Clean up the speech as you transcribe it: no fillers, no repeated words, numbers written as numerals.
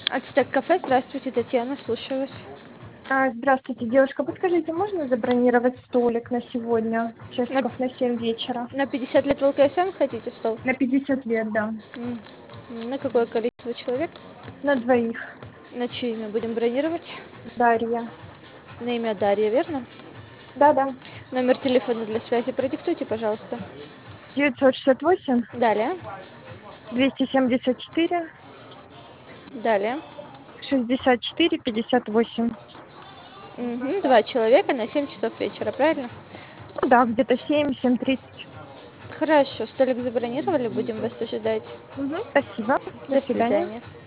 Ацтек кафе, здравствуйте, Татьяна, слушаю вас. Здравствуйте, девушка. Подскажите, можно забронировать столик на сегодня, На, часиков на 7 вечера? на 50 лет в ЛКСМ хотите стол? На 50 лет, да. М, На какое количество человек? На двоих. На чье имя будем бронировать? Дарья. На имя Дарья, верно? Да-да. Номер телефона для связи продиктуйте, пожалуйста. 968 Далее, 274 далее. 64 58. Два человека на 7 часов вечера, правильно? Ну да, где-то 7-7:30. Хорошо, столик забронировали, будем вас ожидать. Спасибо. До До свидания. свидания.